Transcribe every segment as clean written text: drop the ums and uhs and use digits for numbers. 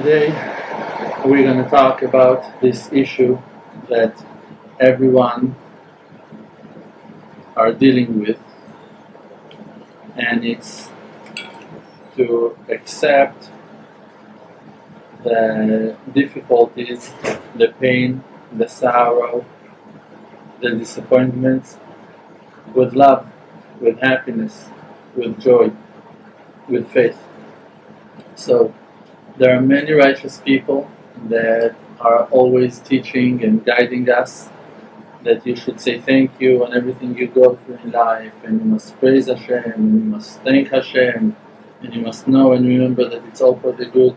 Today we're going to talk about this issue that everyone are dealing with, and it's to accept the difficulties, the pain, the sorrow, the disappointments with love, with happiness, with joy, with faith. So there are many righteous people that are always teaching and guiding us that you should say thank you on everything you go through in life, and you must praise Hashem, and you must thank Hashem, and you must know and remember that it's all for the good.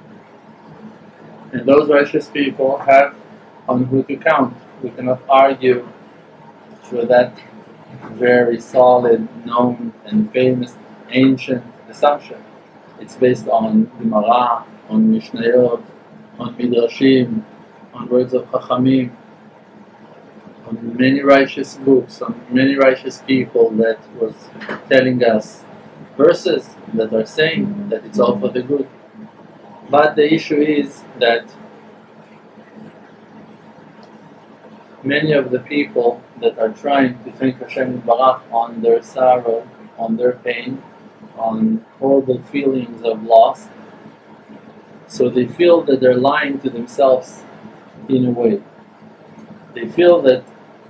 And those righteous people have on who to count. We cannot argue with that very solid, known and famous ancient assumption. It's based on Gemara, on Mishnayot, on Midrashim, on words of Chachamim, on many righteous books, on many righteous people that was telling us verses that are saying that it's all for the good. But the issue is that many of the people that are trying to thank Hashem Barach on their sorrow, on their pain, on horrible feelings of loss, so they feel that they're lying to themselves in a way. They feel that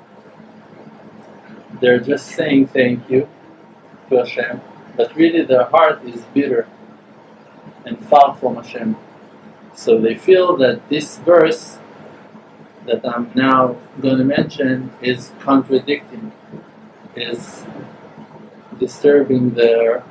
they're just saying thank you to Hashem, but really their heart is bitter and far from Hashem. So they feel that this verse that I'm now going to mention is contradicting, is disturbing their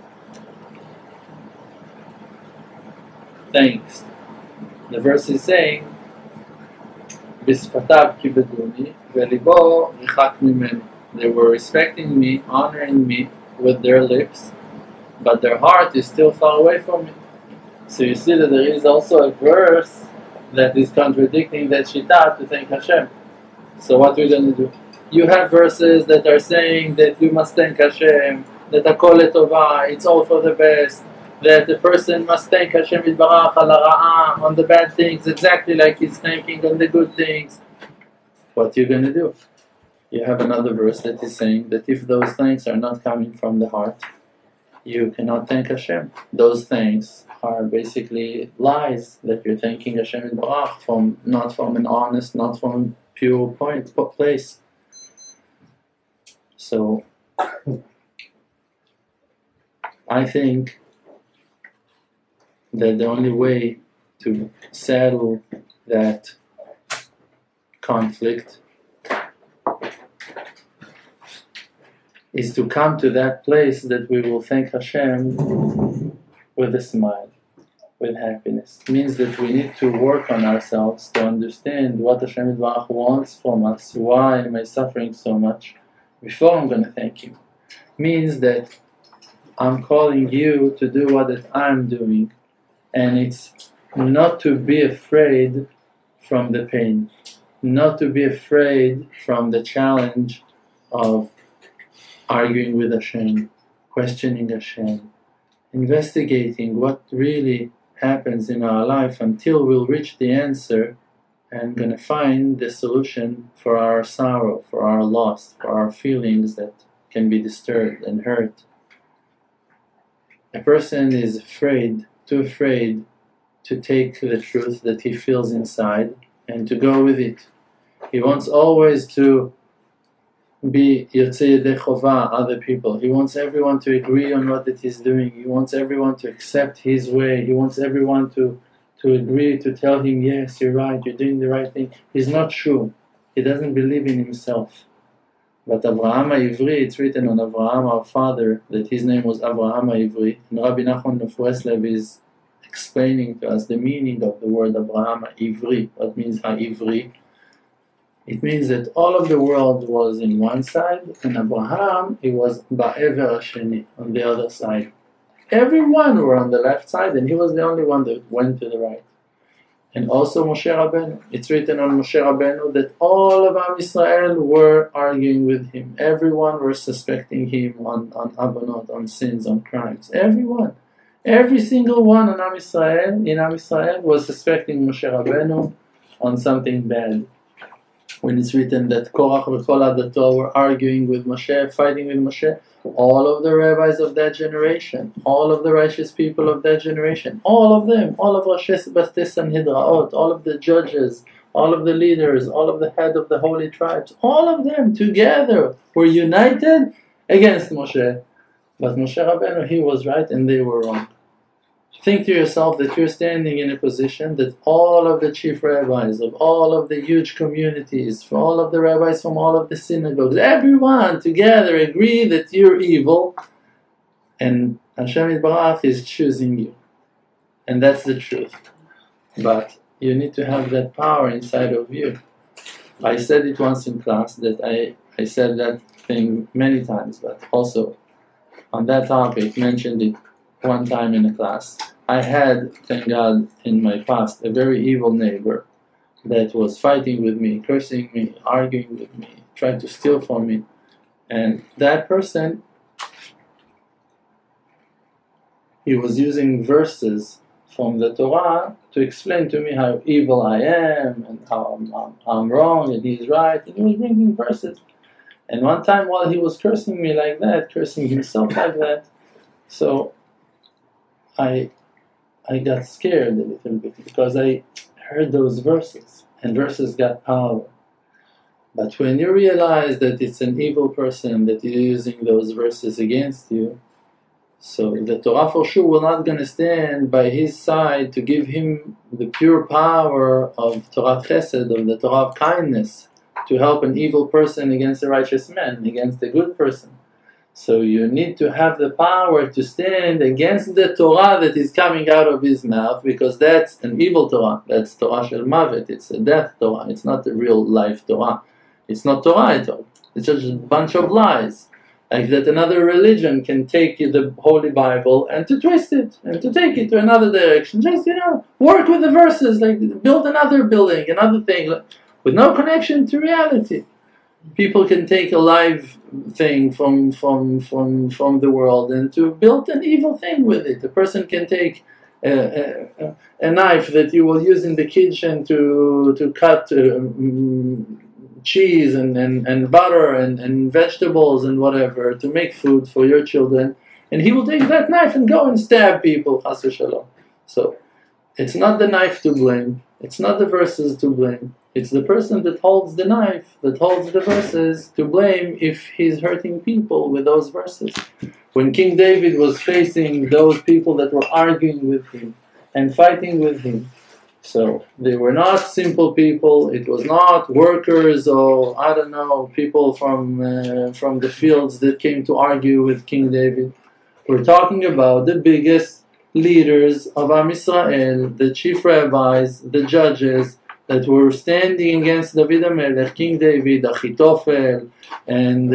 thanks. The verse is saying, "Bisfatav kibeduni velibo richak mimenu." They were respecting me, honoring me with their lips, but their heart is still far away from me. So you see that there is also a verse that is contradicting that shita to thank Hashem. So what we're going to do? You have verses that are saying that you must thank Hashem, that Hakol Letovah, it's all for the best, that the person must thank Hashem Yitbarach al ha'ra'ah, on the bad things, exactly like he's thanking on the good things. What you're going to do? You have another verse that is saying that if those thanks are not coming from the heart, you cannot thank Hashem. Those thanks are basically lies that you're thanking Hashem Yitbarach from, not from an honest, not from a pure place. So I think that the only way to settle that conflict is to come to that place that we will thank Hashem with a smile, with happiness. It means that we need to work on ourselves to understand what Hashem Yitbarach wants from us. Why am I suffering so much? Before I'm going to thank Him. Means that I'm calling you to do what I'm doing, and it's not to be afraid from the pain, not to be afraid from the challenge of arguing with Hashem, questioning Hashem, investigating what really happens in our life until we'll reach the answer and going to find the solution for our sorrow, for our loss, for our feelings that can be disturbed and hurt. A person is afraid, too afraid to take the truth that he feels inside and to go with it. He wants always to be Yotzei Yedei Chovah, other people. He wants everyone to agree on what that he's doing. He wants everyone to accept his way. He wants everyone to agree, to tell him, yes, you're right, you're doing the right thing. He's not sure. He doesn't believe in himself. But Avraham HaIvri, it's written on Avraham, our father, that his name was Avraham HaIvri. And Rabbi Nachman of Breslev is explaining to us the meaning of the word Avraham HaIvri. What means HaIvri? It means that all of the world was in one side, and Abraham, he was Ba'ever Hasheni, on the other side. Everyone were on the left side, and he was the only one that went to the right. And also Moshe Rabbeinu. It's written on Moshe Rabbeinu that all of Am Yisrael were arguing with him. Everyone were suspecting him on abonot, on sins, on crimes. Everyone. Every single one in Am Yisrael was suspecting Moshe Rabbeinu on something bad. When it's written that Korach and Kol Adato were arguing with Moshe, fighting with Moshe, all of the rabbis of that generation, all of the righteous people of that generation, all of them, all of Rosh Bastei Sanhedraot, all of the judges, all of the leaders, all of the head of the holy tribes, all of them together were united against Moshe. But Moshe Rabbeinu, he was right and they were wrong. Think to yourself that you're standing in a position that all of the chief rabbis of all of the huge communities, for all of the rabbis from all of the synagogues, everyone together agree that you're evil, and Hashem Yitbarach is choosing you. And that's the truth. But you need to have that power inside of you. I said it once in class that I said that thing many times, but also on that topic mentioned it one time in a class. I had, thank God, in my past, a very evil neighbor that was fighting with me, cursing me, arguing with me, trying to steal from me. And that person, he was using verses from the Torah to explain to me how evil I am and how I'm wrong and he's right. And he was bringing verses. And one time while he was cursing me like that, cursing himself like that, so I got scared a little bit because I heard those verses, and verses got power. But when you realize that it's an evil person that is using those verses against you, so the Torah for sure will not gonna stand by his side to give him the pure power of Torah Chesed, of the Torah of kindness, to help an evil person against a righteous man, against a good person. So you need to have the power to stand against the Torah that is coming out of his mouth, because that's an evil Torah. That's Torah Shel Mavet. It's a death Torah. It's not a real life Torah. It's not Torah at all. It's just a bunch of lies. Like that another religion can take the Holy Bible and to twist it and to take it to another direction. Just, work with the verses, like build another building, another thing, with no connection to reality. People can take a live thing from the world and to build an evil thing with it. A person can take a knife that you will use in the kitchen to cut cheese and butter and vegetables and whatever, to make food for your children, and he will take that knife and go and stab people, chas v'shalom. So it's not the knife to blame, it's not the verses to blame, it's the person that holds the knife, that holds the verses, to blame if he's hurting people with those verses. When King David was facing those people that were arguing with him and fighting with him, so they were not simple people, it was not workers or, I don't know, people from the fields that came to argue with King David. We're talking about the biggest leaders of Am Yisrael, the chief rabbis, the judges, that were standing against David HaMelech, King David, Achitophel, and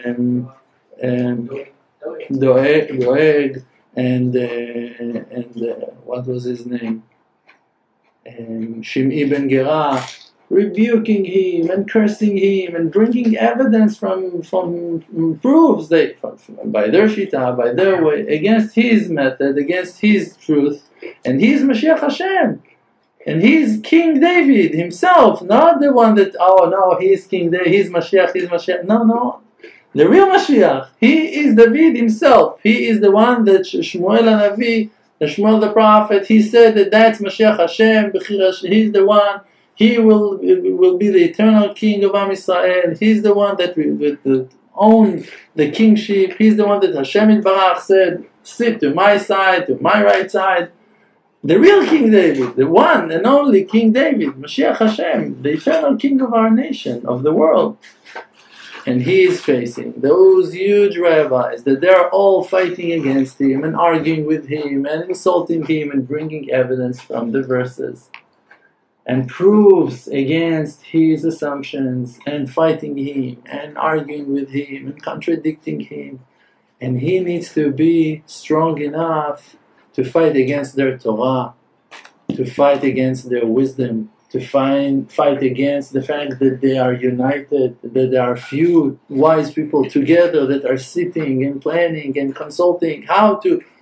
Doeg, and what was his name? Shim'i ben Gera, rebuking him and cursing him and bringing evidence from proofs by their shita, by their way, against his method, against his truth, and he's Mashiach Hashem. And he's King David himself, not the one that, oh no, he's King David, he's Mashiach. No. The real Mashiach, he is David himself. He is the one that Shmuel HaNavi, Shmuel the prophet, he said that that's Mashiach Hashem, he's the one, he will be the eternal king of Am Yisrael. He's the one that owns the kingship. He's the one that Hashem Yitbarach said, sit to my side, to my right side. The real King David, the one and only King David, Mashiach Hashem, the eternal king of our nation, of the world. And he is facing those huge rabbis that they're all fighting against him and arguing with him and insulting him and bringing evidence from the verses and proofs against his assumptions and fighting him and arguing with him and contradicting him. And he needs to be strong enough to fight against their Torah, to fight against their wisdom, to fight against the fact that they are united, that there are few wise people together that are sitting and planning and consulting how to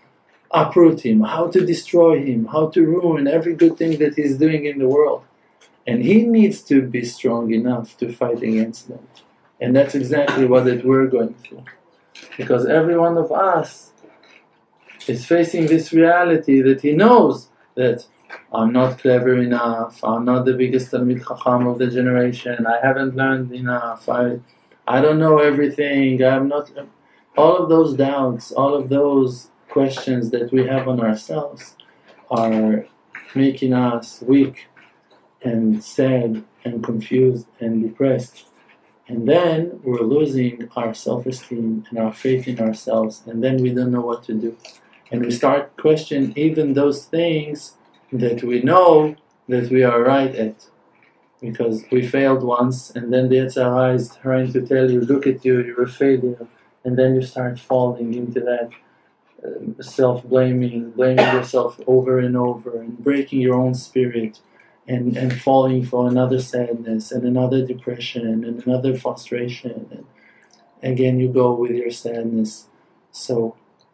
uproot him, how to destroy him, how to ruin every good thing that he's doing in the world. And he needs to be strong enough to fight against them. And that's exactly what that we're going through. Because every one of us is facing this reality that he knows that I'm not clever enough, I'm not the biggest Talmid Chacham of the generation, I haven't learned enough, I don't know everything, I'm not... All of those doubts, all of those questions that we have on ourselves are making us weak and sad and confused and depressed. And then we're losing our self-esteem and our faith in ourselves, and then we don't know what to do. And we start questioning even those things that we know that we are right at. Because we failed once, and then the Yetzer Hara is trying to tell you, look at you, you're a failure. And then you start falling into that self-blaming, blaming yourself over and over, and breaking your own spirit, and falling for another sadness, and another depression, and another frustration. And again you go with your sadness. So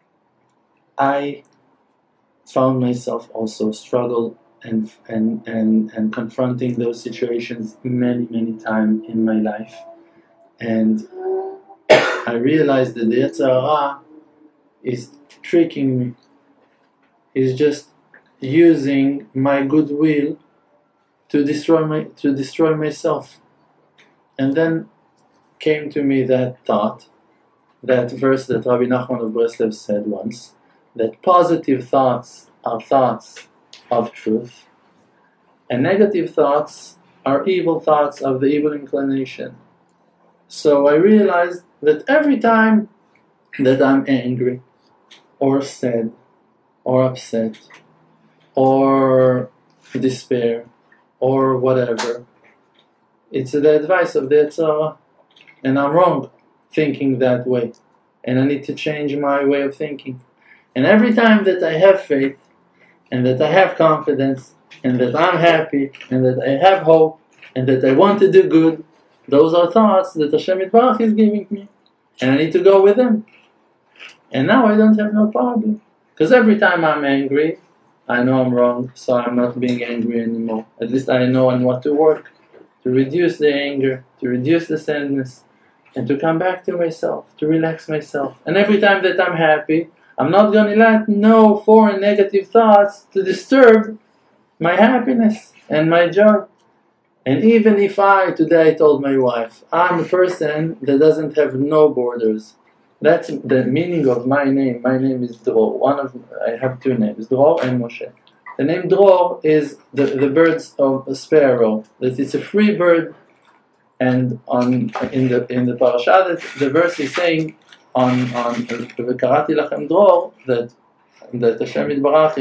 I found myself also struggle and confronting those situations many times in my life. And I realized that the Yetzer Hara is tricking me. He's just using my goodwill to destroy myself. And then came to me that thought, that verse that Rabbi Nachman of Breslev said once, that positive thoughts are thoughts of truth, and negative thoughts are evil thoughts of the evil inclination. So I realized that every time that I'm angry, or sad, or upset, or despair, or whatever, it's the advice of the Yetzer Hara, and I'm wrong thinking that way, and I need to change my way of thinking. And every time that I have faith, and that I have confidence, and that I'm happy, and that I have hope, and that I want to do good, those are thoughts that Hashem Yitbarach is giving me, and I need to go with them. And now I don't have no problem, because every time I'm angry, I know I'm wrong, so I'm not being angry anymore. At least I know on what to work, to reduce the anger, to reduce the sadness, and to come back to myself, to relax myself. And every time that I'm happy, I'm not going to let no foreign negative thoughts to disturb my happiness and my joy. And even if today I told my wife, I'm a person that doesn't have no borders. That's the meaning of my name. My name is Dror. I have two names, Dror and Moshe. The name Dror is the birds of a sparrow. That it's a free bird. And in the parasha, the verse is saying on V'karati lachem Dror, that Hashem Yitbarach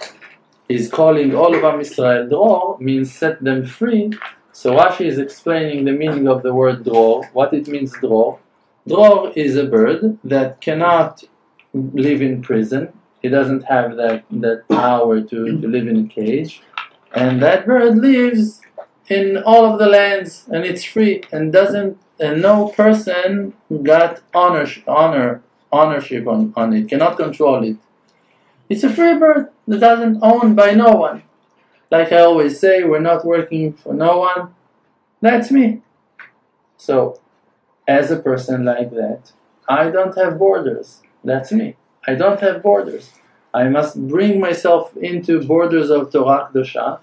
is calling all of Am Yisrael. Dror means set them free. So Rashi is explaining the meaning of the word Dror, what it means Dror. Dror is a bird that cannot live in prison. It doesn't have that power to live in a cage. And that bird lives in all of the lands, and it's free, and no person got ownership on it, cannot control it. It's a free bird that doesn't owned by no one. Like I always say, we're not working for no one. That's me. So, as a person like that, I don't have borders. That's me. I don't have borders. I must bring myself into borders of Torah Kedosha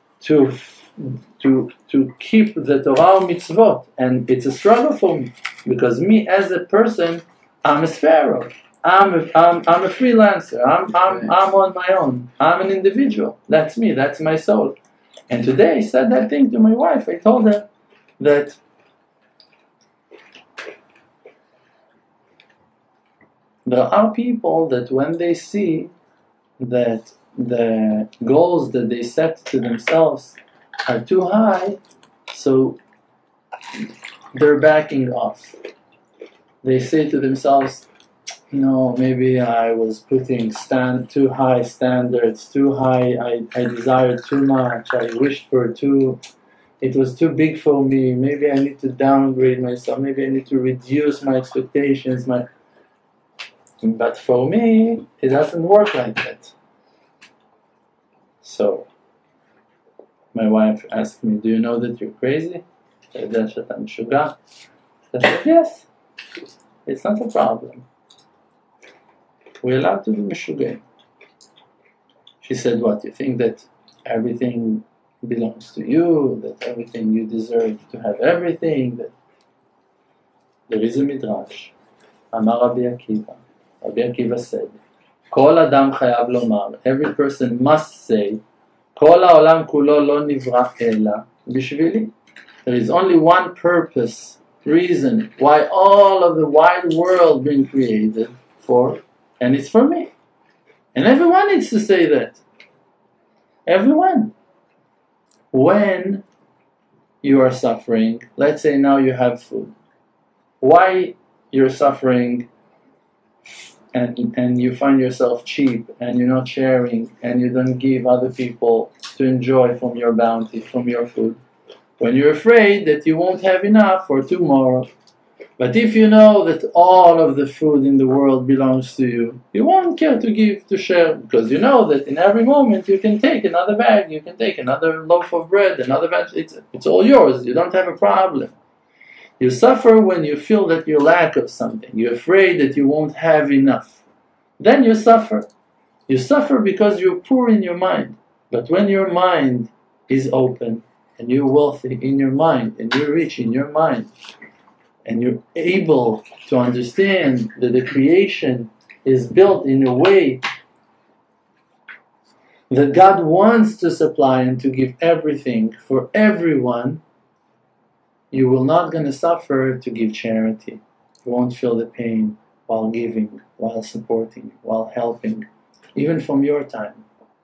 to keep the Torah mitzvot. And it's a struggle for me, because me as a person, I'm a sparrow. I'm a freelancer. I'm on my own. I'm an individual. That's me. That's my soul. And today I said that thing to my wife. I told her that there are people that when they see that the goals that they set to themselves are too high, so they're backing off. They say to themselves, no, maybe I was putting too high standards, too high, I desired too much, I wished for it was too big for me, maybe I need to downgrade myself, maybe I need to reduce my expectations. But for me, it doesn't work like that. So, my wife asked me, do you know that you're crazy? I said, yes, it's not a problem. We're allowed to be משוגעים. She said, what, you think that everything belongs to you, that everything you deserve to have everything? That... There is a midrash. אמר רבי עקיבא. Rabbi Akiva said, כל אדם חייב לומר, every person must say, כל העולם כולו לא נברא אלא בשבילי. There is only one purpose, reason, why all of the wide world being created for, and it's for me. And everyone needs to say that. Everyone. When you are suffering, let's say now you have food. Why you're suffering and you find yourself cheap and you're not sharing and you don't give other people to enjoy from your bounty, from your food? When you're afraid that you won't have enough for tomorrow. But if you know that all of the food in the world belongs to you, you won't care to give, to share, because you know that in every moment you can take another bag, you can take another loaf of bread, another veg, it's all yours, you don't have a problem. You suffer when you feel that you lack of something, you're afraid that you won't have enough. Then you suffer. You suffer because you're poor in your mind. But when your mind is open, and you're wealthy in your mind, and you're rich in your mind, and you're able to understand that the creation is built in a way that God wants to supply and to give everything for everyone, you will not going to suffer to give charity. You won't feel the pain while giving, while supporting, while helping, even from your time.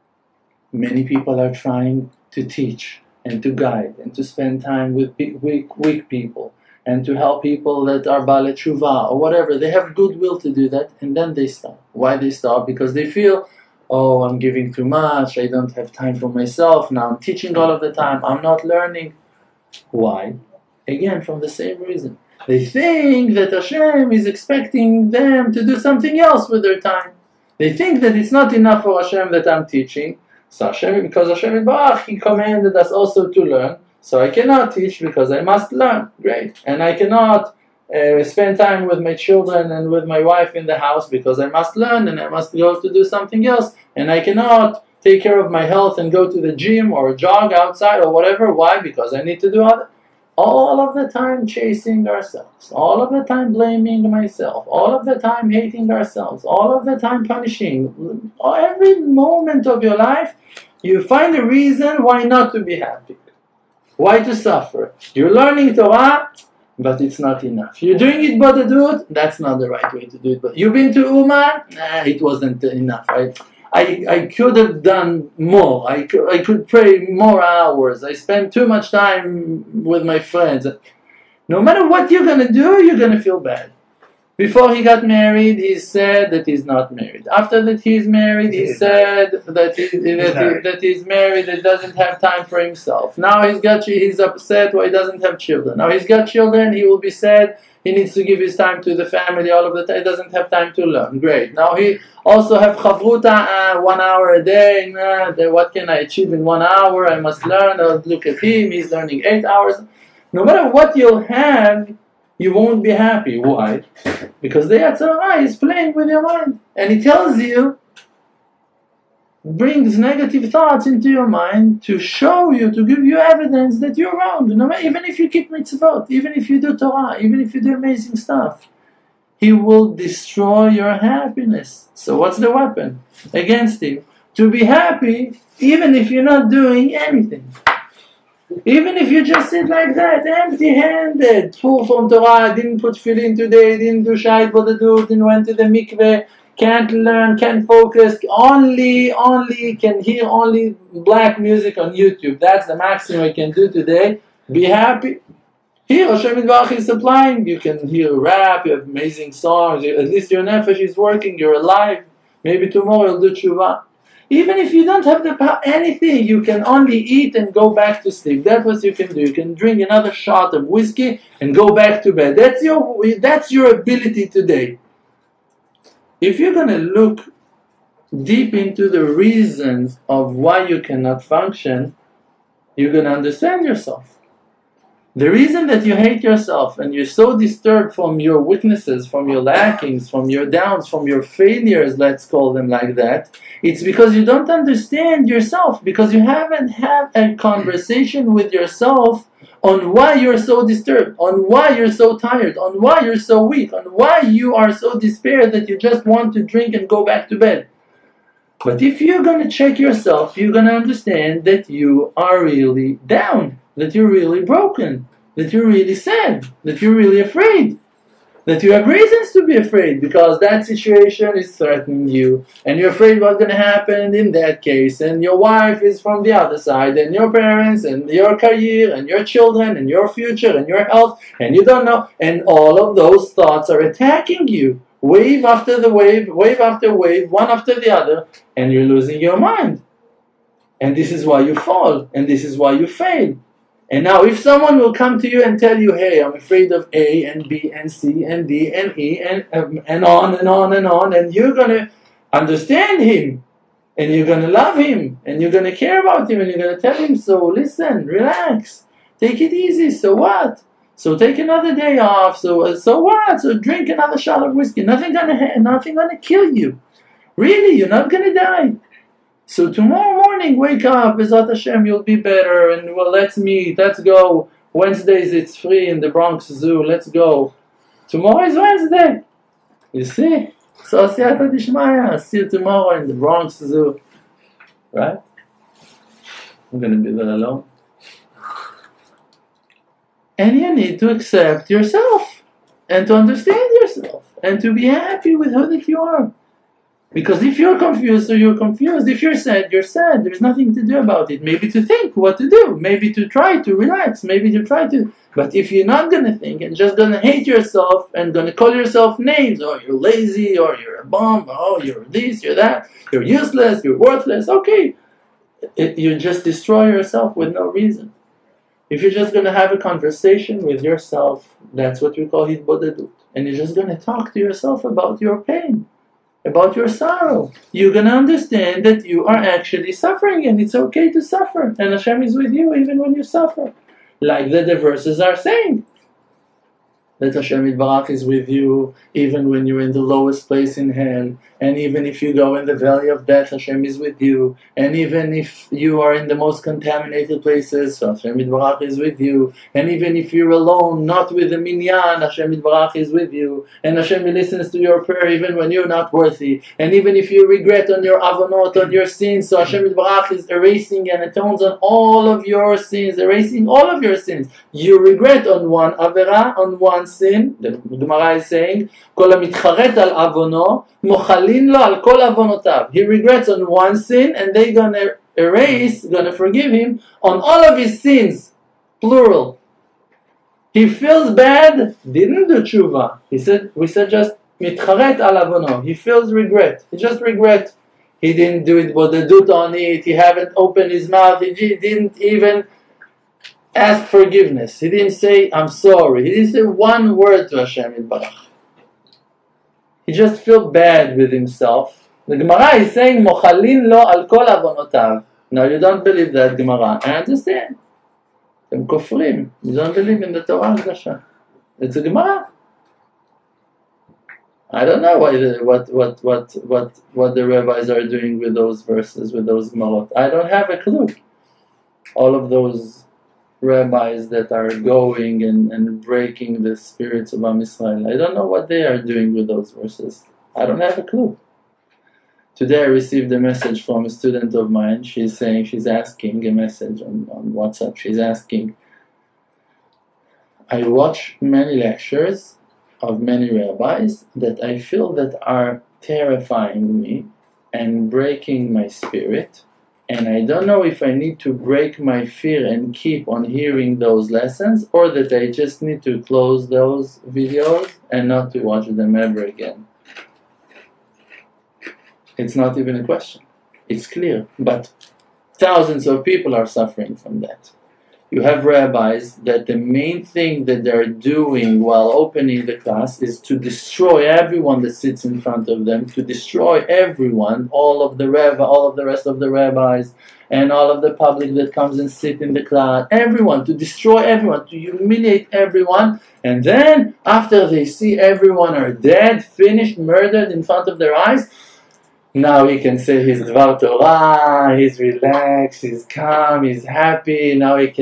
Many people are trying to teach and to guide and to spend time with weak people and to help people that are Baalei Tshuva or whatever. They have goodwill to do that, and then they stop. Why they stop? Because they feel, oh, I'm giving too much, I don't have time for myself, now I'm teaching all of the time, I'm not learning. Why? Again, from the same reason. They think that Hashem is expecting them to do something else with their time. They think that it's not enough for Hashem that I'm teaching. So Hashem, because Hashem Yitbarach, He commanded us also to learn. So I cannot teach because I must learn. Great. And I cannot spend time with my children and with my wife in the house because I must learn and I must go to do something else. And I cannot take care of my health and go to the gym or jog outside or whatever. Why? Because I need to do other. All of the time chasing ourselves, all of the time blaming myself, all of the time hating ourselves, all of the time punishing. Every moment of your life, you find a reason why not to be happy, why to suffer. You're learning Torah, but it's not enough. You're doing it Bodedut, that's not the right way to do it. But you've been to Uman, it wasn't enough. I could have done more. I could pray more hours. I spent too much time with my friends. No matter what you're going to do, you're going to feel bad. Before he got married, he said that he's not married. After that he's married, he said that he's married, that doesn't have time for himself. Now he's upset why he doesn't have children. Now he's got children, he will be sad. He needs to give his time to the family all of the time. He doesn't have time to learn. Great. Now he also have chavruta, 1 hour a day. What can I achieve in 1 hour? I must learn. Look at him. He's learning 8 hours. No matter what you'll have, you won't be happy. Why? Because the Yetzer Hara is playing with your mind. And he tells you, brings negative thoughts into your mind to show you, to give you evidence that you're wrong. Even if you keep mitzvot, even if you do Torah, even if you do amazing stuff, he will destroy your happiness. So what's the weapon against him? To be happy even if you're not doing anything. Even if you just sit like that, empty-handed, full from Torah, didn't put tefillin today, didn't do shayit bodedut, didn't went to the mikveh, can't learn, can't focus, only can hear only black music on YouTube. That's the maximum I can do today. Be happy. Here Hashem Yitbarach is supplying. You can hear rap, you have amazing songs, at least your nefesh is working, you're alive. Maybe tomorrow you'll do tshuva. Even if you don't have anything, you can only eat and go back to sleep. That's what you can do. You can drink another shot of whiskey and go back to bed. That's your ability today. if you're going to look deep into the reasons of why you cannot function, you're going to understand yourself. The reason that you hate yourself and you're so disturbed from your weaknesses, from your lackings, from your downs, from your failures, let's call them like that, it's because you don't understand yourself, because you haven't had a conversation with yourself on why you're so disturbed, on why you're so tired, on why you're so weak, on why you are so despaired that you just want to drink and go back to bed. But if you're going to check yourself, you're going to understand that you are really down, that you're really broken, that you're really sad, that you're really afraid, that you have reasons to be afraid because that situation is threatening you, and you're afraid what's going to happen in that case, and your wife is from the other side, and your parents, and your career, and your children, and your future, and your health, and you don't know, and all of those thoughts are attacking you. Wave after the wave after wave, one after the other, and you're losing your mind. And this is why you fall, and this is why you fail. And now if someone will come to you and tell you, hey, I'm afraid of A and B and C and D and E and on and on and on, and you're going to understand him, and you're going to love him, and you're going to care about him, and you're going to tell him, so listen, relax, take it easy, so what? So take another day off. So what? So drink another shot of whiskey. Nothing gonna kill you. Really, you're not gonna die. So tomorrow morning, wake up. Bezat Hashem, you'll be better. And well, let's meet. Let's go. Wednesdays it's free in the Bronx Zoo. Let's go. Tomorrow is Wednesday. You see? So Siyata Dishmaya. See you tomorrow in the Bronx Zoo. Right? I'm gonna be there alone. And you need to accept yourself and to understand yourself and to be happy with who that you are. Because if you're confused, so you're confused. If you're sad, you're sad. There's nothing to do about it. Maybe to think what to do. Maybe to try to relax. Maybe to try to... But if you're not going to think and just going to hate yourself and going to call yourself names, oh, you're lazy, or you're a bum, oh, you're this, you're that, you're useless, you're worthless, okay. You just destroy yourself with no reason. If you're just going to have a conversation with yourself, that's what we call hitbodedut. And you're just going to talk to yourself about your pain, about your sorrow. You're going to understand that you are actually suffering, and it's okay to suffer. And Hashem is with you even when you suffer. Like the verses are saying. That Hashem Yitbarach is with you even when you're in the lowest place in hell. And even if you go in the valley of death, Hashem is with you. And even if you are in the most contaminated places, so Hashem Yitbarach is with you. And even if you're alone, not with the minyan, Hashem Yitbarach is with you. And Hashem listens to your prayer even when you're not worthy. And even if you regret on your avonot, on your sins, so Hashem Yitbarach is erasing and atones on all of your sins, erasing all of your sins. You regret on one avera, on one sin. The Gemara is saying, Kol hamitcharet al avono, mochalin lo al kol avonotav. He regrets on one sin, and they're gonna erase, gonna forgive him on all of his sins, plural. He feels bad, didn't do tshuva. We said just mitcharet al avono. He feels regret. He just regret. He didn't do it bodedut on it. He haven't opened his mouth. He didn't even ask forgiveness. He didn't say, I'm sorry. He didn't say one word to Hashem Yitbarach. He just felt bad with himself. The Gemara is saying, Mochalin lo al kol avonotav. Now you don't believe that Gemara. I understand. You're kofrim. You don't believe in the Torah Kedusha. It's a Gemara. I don't know what the rabbis are doing with those verses, with those Gemarot. I don't have a clue. All of those rabbis that are going and breaking the spirits of Am Yisrael, I don't know what they are doing with those verses. I don't have a clue. Today I received a message from a student of mine. She's asking a message on WhatsApp. She's asking, I watch many lectures of many rabbis that I feel that are terrifying me and breaking my spirit. And I don't know if I need to break my fear and keep on hearing those lessons, or that I just need to close those videos and not to watch them ever again. It's not even a question. It's clear. But thousands of people are suffering from that. You have rabbis that the main thing that they're doing while opening the class is to destroy everyone that sits in front of them, to destroy everyone, all of the rest of the rabbis, and all of the public that comes and sit in the class, everyone, to destroy everyone, to humiliate everyone. And then, after they see everyone are dead, finished, murdered in front of their eyes, now he can say his Dvar Torah, he's relaxed, he's calm, he's happy, now he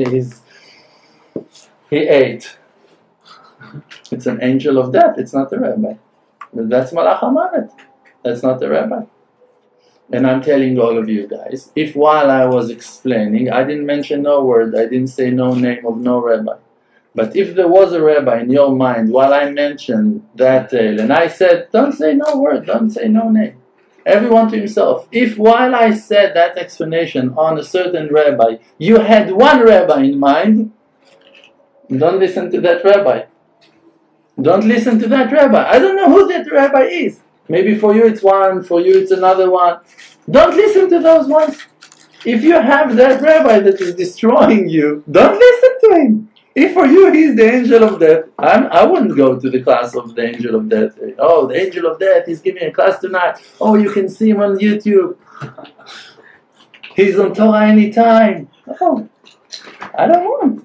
ate. It's an angel of death, it's not the rabbi. That's Malach HaMavet, that's not the rabbi. And I'm telling all of you guys, if while I was explaining, I didn't mention no word, I didn't say no name of no rabbi, but if there was a rabbi in your mind while I mentioned that tale, and I said, don't say no word, don't say no name, everyone to himself. If while I said that explanation on a certain rabbi, you had one rabbi in mind, don't listen to that rabbi. Don't listen to that rabbi. I don't know who that rabbi is. Maybe for you it's one, for you it's another one. Don't listen to those ones. If you have that rabbi that is destroying you, don't listen to him. If for you he's the angel of death, I wouldn't go to the class of the angel of death. Oh, the angel of death, he's giving a class tonight. Oh, you can see him on YouTube. He's on Torah anytime. Oh, I don't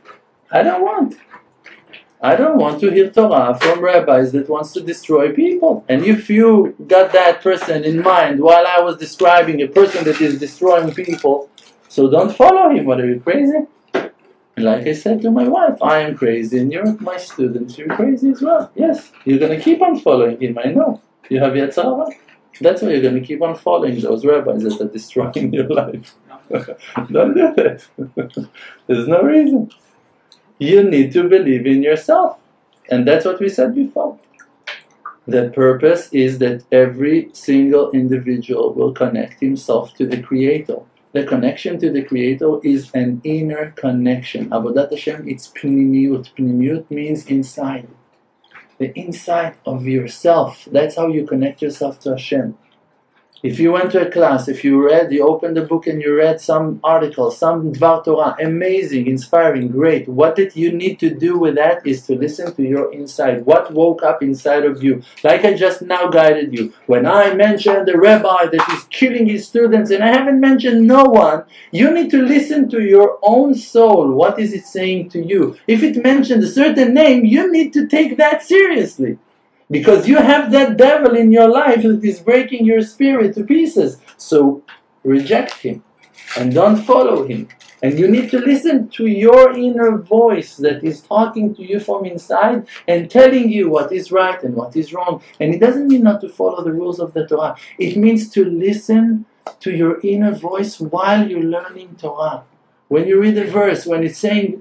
want to hear Torah from rabbis that wants to destroy people. And if you got that person in mind while I was describing a person that is destroying people, so don't follow him. What, are you crazy? Like I said to my wife, I am crazy and you're my students, you're crazy as well. Yes, you're going to keep on following him, I know. You have Yetzer Hara. That's why you're going to keep on following those rabbis that are destroying your life. Don't do that. There's no reason. You need to believe in yourself. And that's what we said before. The purpose is that every single individual will connect himself to the Creator. The connection to the Creator is an inner connection. Avodat Hashem, it's pnimiyut. Pnimiyut means inside. The inside of yourself. That's how you connect yourself to Hashem. If you went to a class, if you opened a book and you read some article, some Dvar Torah, amazing, inspiring, great. What did you need to do with that is to listen to your inside. What woke up inside of you? Like I just now guided you. When I mentioned the rabbi that is killing his students, and I haven't mentioned no one, you need to listen to your own soul. What is it saying to you? If it mentioned a certain name, you need to take that seriously. Because you have that devil in your life that is breaking your spirit to pieces. So reject him and don't follow him. And you need to listen to your inner voice that is talking to you from inside and telling you what is right and what is wrong. And it doesn't mean not to follow the rules of the Torah. It means to listen to your inner voice while you're learning Torah. When you read a verse, when it's saying,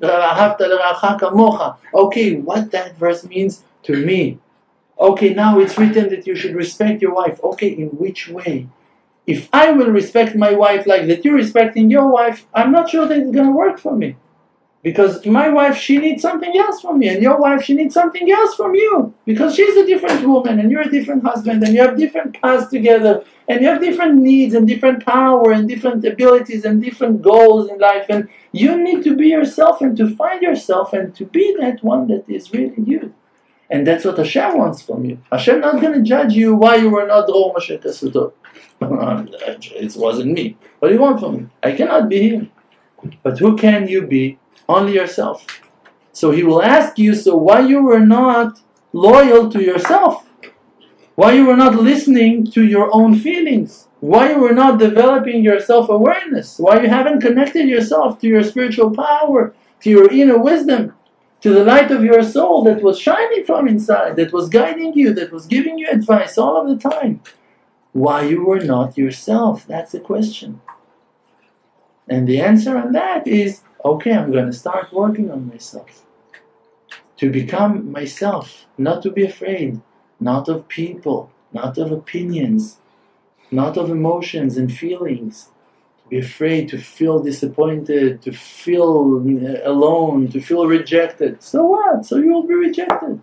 okay, what that verse means to me. Okay, now it's written that you should respect your wife. Okay, in which way? If I will respect my wife like that you're respecting your wife, I'm not sure that it's going to work for me. Because my wife, she needs something else from me. And your wife, she needs something else from you. Because she's a different woman and you're a different husband and you have different paths together. And you have different needs and different power and different abilities and different goals in life. And you need to be yourself and to find yourself and to be that one that is really you. And that's what Hashem wants from you. Hashem not going to judge you why you were not Dror Moshe Kasuto. It wasn't me. What do you want from me? I cannot be him. But who can you be? Only yourself. So he will ask you, so why you were not loyal to yourself? Why you were not listening to your own feelings? Why you were not developing your self-awareness? Why you haven't connected yourself to your spiritual power, to your inner wisdom? To the light of your soul that was shining from inside, that was guiding you, that was giving you advice all of the time. Why you were not yourself? That's the question. And the answer on that is, okay, I'm going to start working on myself. To become myself, not to be afraid, not of people, not of opinions, not of emotions and feelings. Be afraid, to feel disappointed, to feel alone, to feel rejected. So what? So you will be rejected.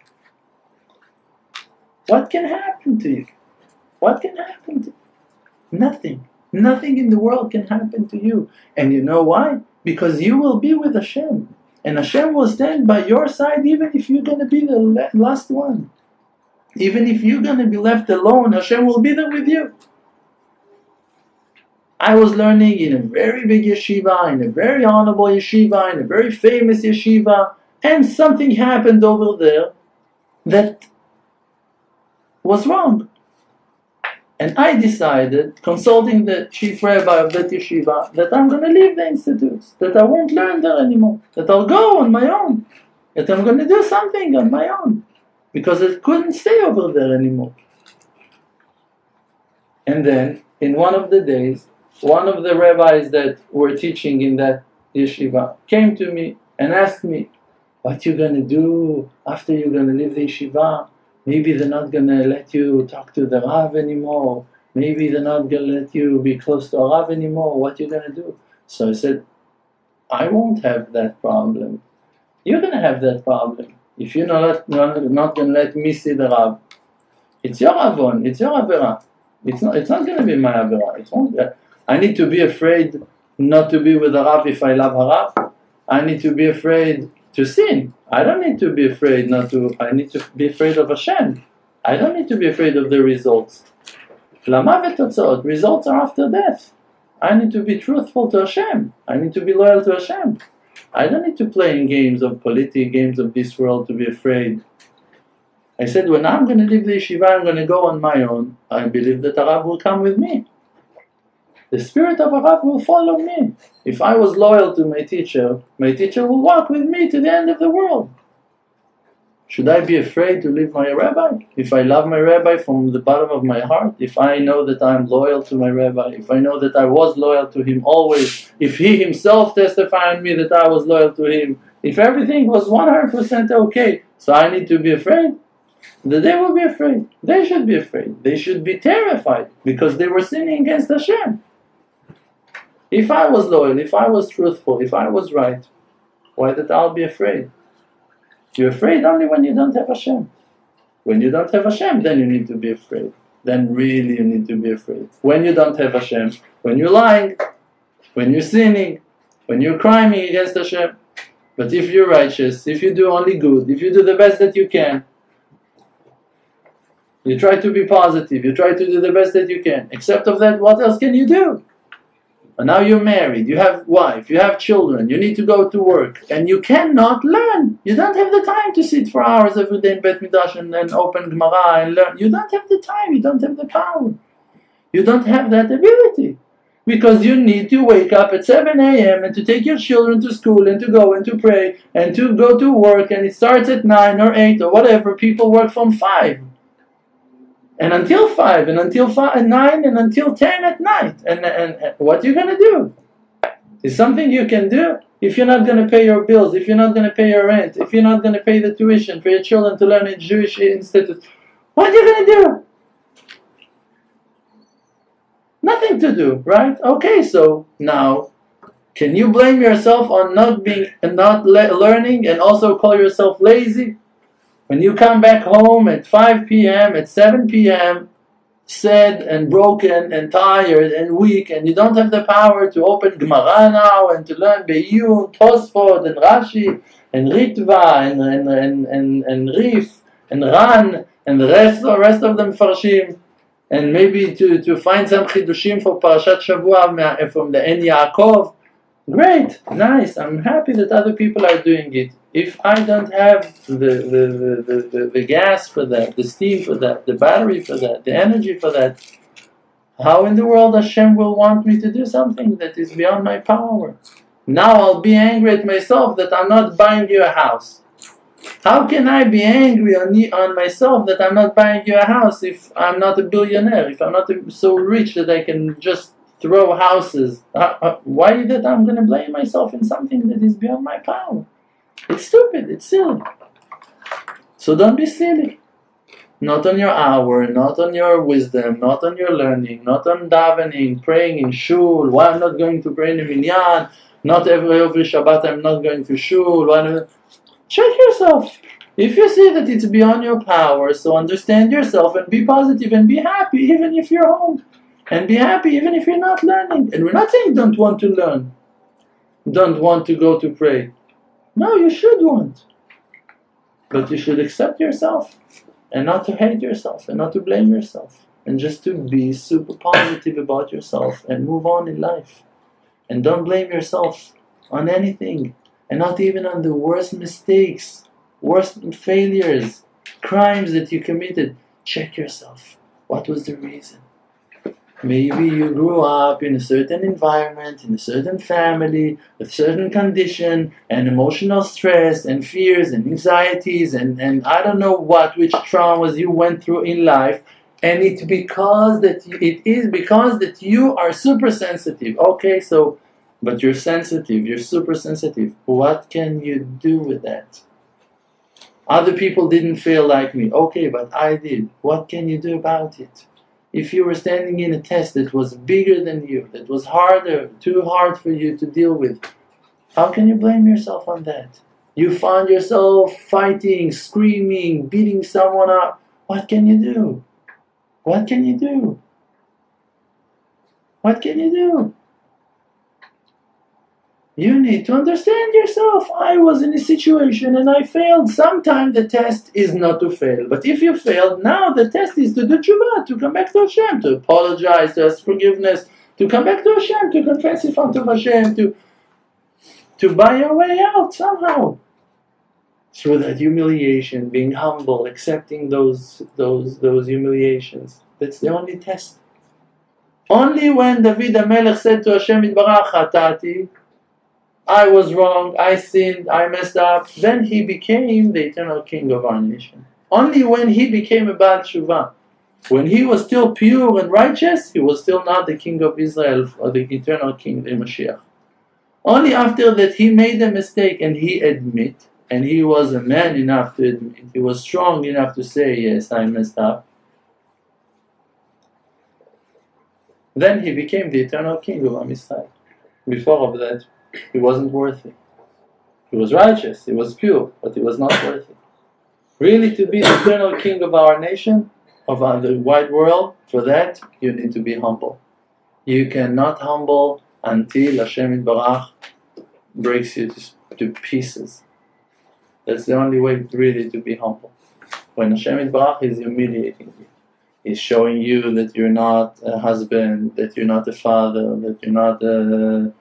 What can happen to you? What can happen to you? Nothing. Nothing in the world can happen to you. And you know why? Because you will be with Hashem. And Hashem will stand by your side even if you're going to be the last one. Even if you're going to be left alone, Hashem will be there with you. I was learning in a very big yeshiva, in a very honorable yeshiva, in a very famous yeshiva, and something happened over there that was wrong. And I decided, consulting the chief rabbi of that yeshiva, that I'm going to leave the institute, that I won't learn there anymore, that I'll go on my own, that I'm going to do something on my own, because I couldn't stay over there anymore. And then, in one of the days, one of the rabbis that were teaching in that yeshiva came to me and asked me, what you going to do after you're going to leave the yeshiva? Maybe they're not going to let you talk to the Rav anymore. Maybe they're not going to let you be close to a Rav anymore. What you going to do? So I said, I won't have that problem. You're going to have that problem. If you're not going to let me see the Rav, it's your avon, it's your avera. It's not going to be my avera. I need to be afraid not to be with the Rav if I love Harav. I need to be afraid to sin. I don't need to be afraid not to. I need to be afraid of Hashem. I don't need to be afraid of the results. Lama v'totzot, results are after death. I need to be truthful to Hashem. I need to be loyal to Hashem. I don't need to play in games of politics, games of this world to be afraid. I said, when I'm going to leave the yeshiva, I'm going to go on my own. I believe that Harav will come with me. The spirit of Harav will follow me. If I was loyal to my teacher will walk with me to the end of the world. Should I be afraid to leave my rabbi? If I love my rabbi from the bottom of my heart, if I know that I'm loyal to my rabbi, if I know that I was loyal to him always, if he himself testified on me that I was loyal to him, if everything was 100% okay, so I need to be afraid? They will be afraid. They should be afraid. They should be terrified because they were sinning against Hashem. If I was loyal, if I was truthful, if I was right, why did I be afraid? You're afraid only when you don't have Hashem. When you don't have Hashem, then you need to be afraid. Then really you need to be afraid. When you don't have Hashem, when you're lying, when you're sinning, when you're criming against Hashem. But if you're righteous, if you do only good, if you do the best that you can, you try to be positive, you try to do the best that you can. Except of that, what else can you do? And now you're married, you have wife, you have children, you need to go to work, and you cannot learn. You don't have the time to sit for hours every day in Bet Midrash and open Gemara and learn. You don't have the time, you don't have the power. You don't have that ability. Because you need to wake up at 7 a.m. and to take your children to school and to go and to pray and to go to work, and it starts at 9 or 8 or whatever. People work from 5. And until 5, and until 9, and until 10 at night. And what are you going to do? Is something you can do? If you're not going to pay your bills, if you're not going to pay your rent, if you're not going to pay the tuition for your children to learn in Jewish institute, what are you going to do? Nothing to do, right? Okay, so now, can you blame yourself on not learning and also call yourself lazy? When you come back home at 5 p.m., at 7 p.m., sad and broken and tired and weak, and you don't have the power to open Gemara now and to learn Be'iyun, Tosfot, and Rashi, and Ritva, and Rif, and Ran, and the rest of them Farshim, and maybe to find some Chidushim for Parashat Shavua from the En Yaakov. Great, nice, I'm happy that other people are doing it. If I don't have the gas for that, the steam for that, the battery for that, the energy for that, how in the world Hashem will want me to do something that is beyond my power? Now I'll be angry at myself that I'm not buying you a house. How can I be angry on myself that I'm not buying you a house if I'm not a billionaire, if I'm not so rich that I can just throw houses? Why that I'm going to blame myself in something that is beyond my power? It's stupid, it's silly. So don't be silly. Not on your hour, not on your wisdom, not on your learning, not on davening, praying in shul. Why I'm not going to pray in a minyan? Not every Shabbat I'm not going to shul. Check yourself. If you see that it's beyond your power, so understand yourself and be positive and be happy even if you're home. And be happy even if you're not learning. And we're not saying don't want to learn. don't want to go to pray. No, you should want. But you should accept yourself and not to hate yourself and not to blame yourself and just to be super positive about yourself and move on in life. And don't blame yourself on anything and not even on the worst mistakes, worst failures, crimes that you committed. Check yourself. What was the reason? Maybe you grew up in a certain environment, in a certain family, a certain condition, and emotional stress, and fears, and anxieties, and I don't know what, which traumas you went through in life, and it is because that you are super sensitive. Okay, so, but you're sensitive, you're super sensitive. What can you do with that? Other people didn't feel like me. Okay, but I did. What can you do about it? If you were standing in a test that was bigger than you, that was harder, too hard for you to deal with, how can you blame yourself on that? You found yourself fighting, screaming, beating someone up. What can you do? What can you do? What can you do? You need to understand yourself. I was in a situation and I failed. Sometimes the test is not to fail. But if you failed, now the test is to do tshuva, to come back to Hashem, to apologize, to ask forgiveness, to come back to Hashem, to confess in front of Hashem, to buy your way out somehow. Through that humiliation, being humble, accepting those humiliations. That's the only test. Only when David HaMelech said to Hashem Yitbarach, Hatati, I was wrong, I sinned, I messed up, then he became the eternal king of our nation. Only when he became a Baal Tshuva, when he was still pure and righteous, he was still not the king of Israel or the eternal king, the Mashiach. Only after that he made a mistake and he admit, and he was a man enough to admit, he was strong enough to say, yes, I messed up, then he became the eternal king of Am Yisrael. Before of that, he wasn't worthy. He was righteous, he was pure, but he was not worthy. Really, to be the eternal king of our nation, of the wide world, for that you need to be humble. You cannot humble until Hashem Yitbarach breaks you to pieces. That's the only way really to be humble. When Hashem Yitbarach is humiliating you, He's showing you that you're not a husband, that you're not a father, that you're not a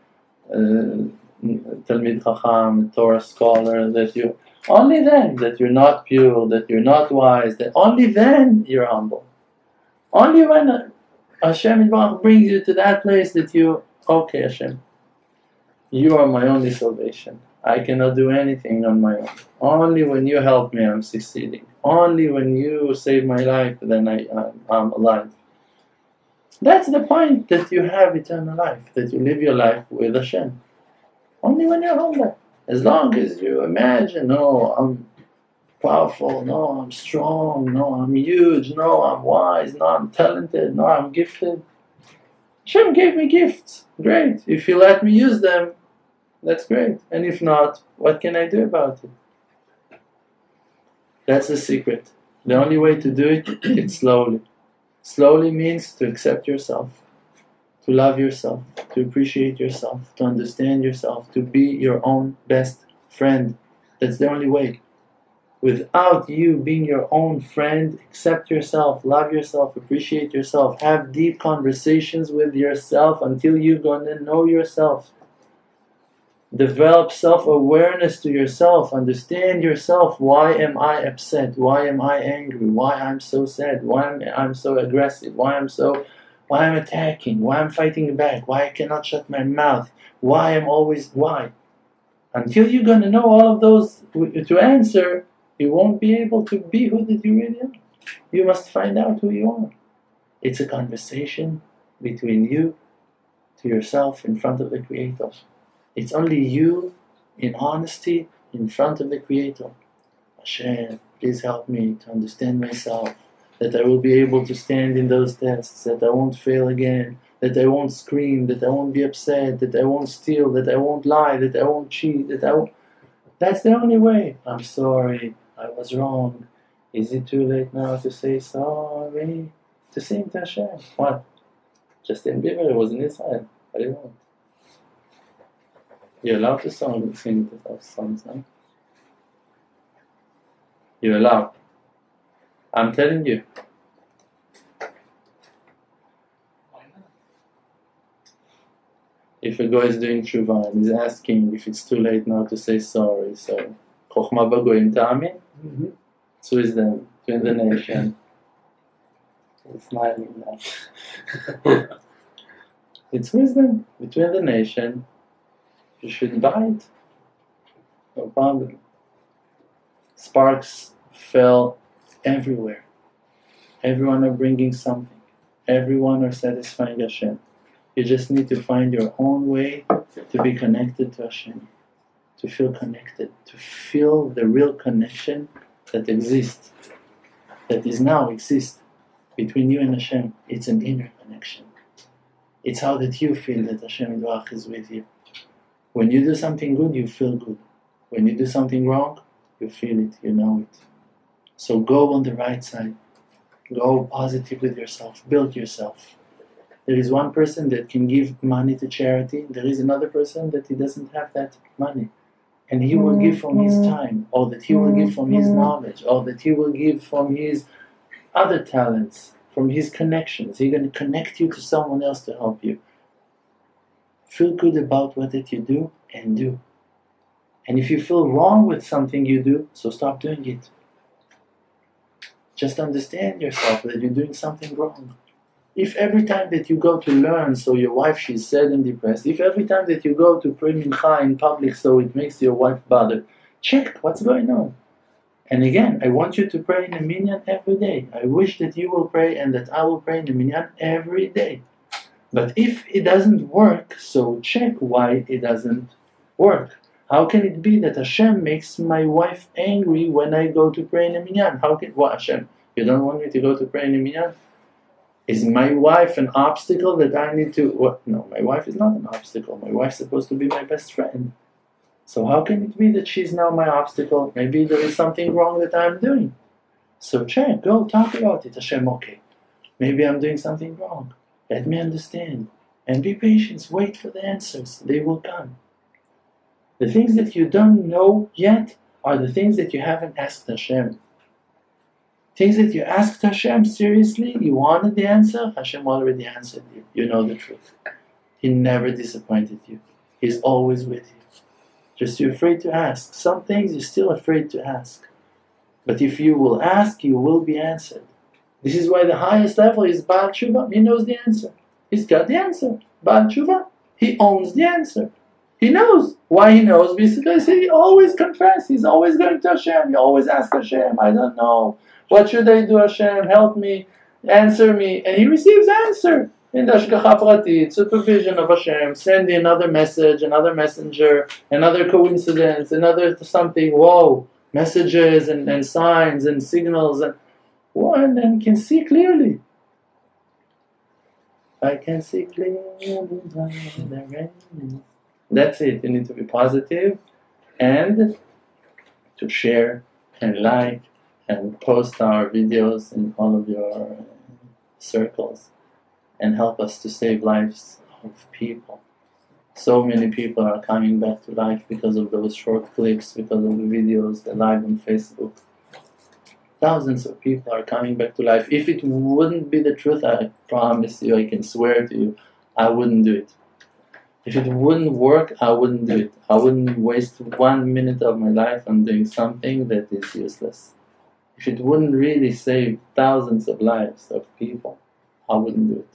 Talmid Chacham, a Torah scholar, that you only then that you're not pure, that you're not wise, that only then you're humble. Only when Hashem Yitbarach brings you to that place that you, okay Hashem, you are my only salvation. I cannot do anything on my own. Only when you help me I'm succeeding. Only when you save my life then I'm alive. That's the point, that you have eternal life, that you live your life with Hashem. Only when you're humble. As long as you imagine, no, I'm powerful, no, I'm strong, no, I'm huge, no, I'm wise, no, I'm talented, no, I'm gifted. Hashem gave me gifts, great. If you let me use them, that's great. And if not, what can I do about it? That's the secret. The only way to do it is slowly. Slowly means to accept yourself, to love yourself, to appreciate yourself, to understand yourself, to be your own best friend. That's the only way. Without you being your own friend, accept yourself, love yourself, appreciate yourself, have deep conversations with yourself until you're going to know yourself. Develop self-awareness to yourself, understand yourself. Why am I upset? Why am I angry? Why I'm so sad? Why I'm so aggressive? Why I'm attacking? Why I'm fighting back? Why I cannot shut my mouth? Why? Until you're going to know all of those to answer, you won't be able to be who that you really are. You must find out who you are. It's a conversation between you to yourself in front of the Creator. It's only you in honesty in front of the Creator. Hashem, please help me to understand myself, that I will be able to stand in those tests, that I won't fail again, that I won't scream, that I won't be upset, that I won't steal, that I won't lie, that I won't cheat, That's the only way. I'm sorry, I was wrong. Is it too late now to say sorry? To sing to Hashem? What? Justin Bieber was in Israel. What do you want? You're allowed to sing those songs, no? You're allowed. I'm telling you. If a guy is doing tshuva and he's asking if it's too late now to say sorry, so Chochma Bagoyim Ta'amin? It's wisdom between the nation. He's smiling now. It's wisdom between the nation. You should buy it. No problem. Sparks fell everywhere. Everyone are bringing something. Everyone are satisfying Hashem. You just need to find your own way to be connected to Hashem, to feel connected, to feel the real connection that exists, that is now exists between you and Hashem. It's an inner connection. It's how that you feel that Hashem Yitbarach is with you. When you do something good, you feel good. When you do something wrong, you feel it, you know it. So go on the right side. Go positive with yourself. Build yourself. There is one person that can give money to charity. There is another person that he doesn't have that money. And he will give from his time, or that he will give from his knowledge, or that he will give from his other talents, from his connections. He's going to connect you to someone else to help you. Feel good about what that you do, and do. And if you feel wrong with something you do, so stop doing it. Just understand yourself that you're doing something wrong. If every time that you go to learn, so your wife, she's sad and depressed, if every time that you go to pray mincha in public, so it makes your wife bothered, check what's going on. And again, I want you to pray in a minyan every day. I wish that you will pray and that I will pray in a minyan every day. But if it doesn't work, so check why it doesn't work. How can it be that Hashem makes my wife angry when I go to pray in a minyan? What, Hashem, you don't want me to go to pray in a minyan? Is my wife an obstacle that I need to... What? No, my wife is not an obstacle. My wife's supposed to be my best friend. So how can it be that she's now my obstacle? Maybe there is something wrong that I'm doing. So check, go talk about it. Hashem, okay, maybe I'm doing something wrong. Let me understand. And be patient, wait for the answers. They will come. The things that you don't know yet are the things that you haven't asked Hashem. Things that you asked Hashem seriously, you wanted the answer, Hashem already answered you. You know the truth. He never disappointed you. He's always with you. Just you're afraid to ask. Some things you're still afraid to ask. But if you will ask, you will be answered. This is why the highest level is Baal Tshuva. He knows the answer. He's got the answer. Baal Tshuva. He owns the answer. He knows. Why he knows? Because he always confesses. He's always going to Hashem. He always asks Hashem, I don't know. What should I do, Hashem? Help me. Answer me. And he receives answer. In the Hashgacha Pratit, supervision of Hashem, sending another message, another messenger, another coincidence, another something. Whoa. Messages and signs and signals. And then can see clearly. I can see clearly. That's it. You need to be positive and to share and like and post our videos in all of your circles and help us to save lives of people. So many people are coming back to life because of those short clips, because of the videos, the live on Facebook. Thousands of people are coming back to life. If it wouldn't be the truth, I promise you, I can swear to you, I wouldn't do it. If it wouldn't work, I wouldn't do it. I wouldn't waste 1 minute of my life on doing something that is useless. If it wouldn't really save thousands of lives of people, I wouldn't do it.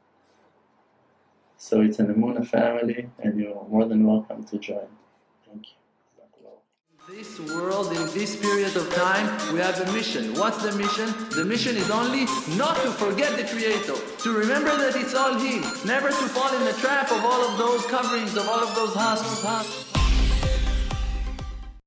So it's an Emunah family, and you're more than welcome to join. Thank you. In this world, in this period of time, we have a mission. What's the mission? The mission is only not to forget the Creator, to remember that it's all He, never to fall in the trap of all of those coverings, of all of those husks.